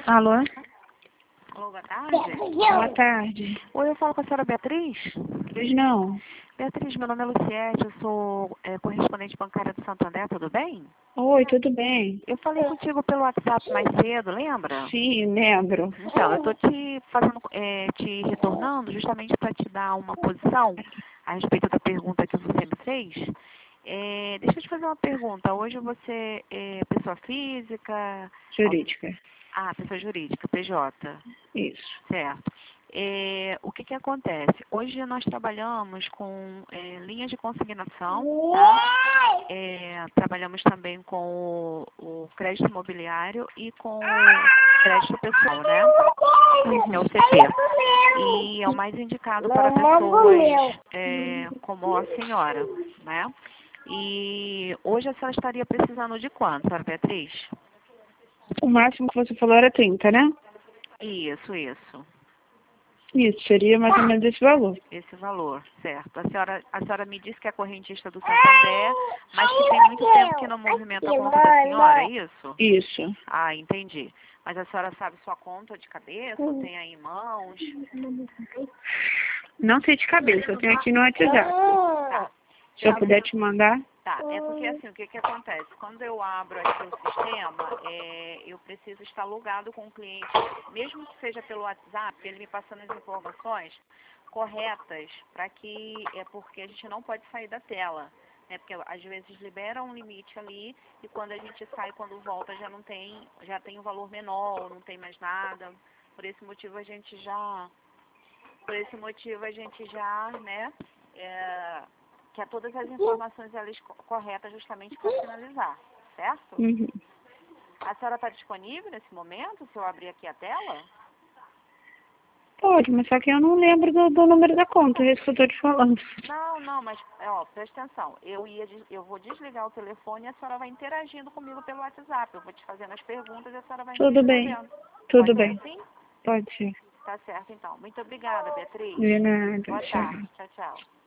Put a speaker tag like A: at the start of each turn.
A: Alô?
B: Alô, boa tarde.
A: Boa tarde.
B: Oi, eu falo com a senhora Beatriz.
A: Pois não.
B: Beatriz, meu nome é Luciete, eu sou correspondente bancária do Santander, tudo bem?
A: Oi, tudo bem?
B: Eu falei contigo pelo WhatsApp mais cedo, lembra?
A: Sim, lembro.
B: Então, eu estou te fazendo, te retornando justamente para te dar uma posição a respeito da pergunta que você me fez. Deixa eu te fazer uma pergunta. Hoje você é pessoa física?
A: Jurídica.
B: Ah, pessoa jurídica, PJ.
A: Isso.
B: Certo. O que acontece? Hoje nós trabalhamos com linhas de consignação, tá? Trabalhamos também com o crédito imobiliário e com o crédito pessoal, né? É o CP. E é o mais indicado para pessoas como a senhora, né? E hoje a senhora estaria precisando de quanto, senhora Beatriz?
A: O máximo que você falou era 30, né?
B: Isso, isso.
A: Isso, seria mais ou menos esse valor.
B: Esse valor, certo. A senhora me disse que é correntista do Santander, mas que tem muito tempo que não movimenta a conta da senhora, é isso?
A: Isso.
B: Ah, entendi. Mas a senhora sabe sua conta de cabeça? Ou tem aí em mãos?
A: Não sei de cabeça, eu tenho aqui no WhatsApp.
B: Tá.
A: Se eu puder te mandar.
B: Tá, é porque assim, o que acontece? Quando eu abro aqui o sistema, eu preciso estar logado com o cliente, mesmo que seja pelo WhatsApp, ele me passando as informações corretas, para que, porque a gente não pode sair da tela, né? Porque às vezes libera um limite ali e quando a gente sai, quando volta, já tem um valor menor, não tem mais nada. Por esse motivo a gente já, né, quer todas as informações ali corretas justamente para finalizar, certo?
A: Uhum.
B: A senhora está disponível nesse momento, se eu abrir aqui a tela?
A: Pode, mas só que eu não lembro do número da conta, é isso que eu tô te falando.
B: Não, mas, presta atenção, eu vou desligar o telefone e a senhora vai interagindo comigo pelo WhatsApp, eu vou te fazendo as perguntas e a senhora vai me
A: Tudo bem.
B: respondendo.
A: Tudo
B: Pode ser
A: bem.
B: assim?
A: Pode ser.
B: Tá certo, então. Muito obrigada, Beatriz.
A: De nada.
B: Boa
A: Tchau.
B: tarde. Tchau, tchau.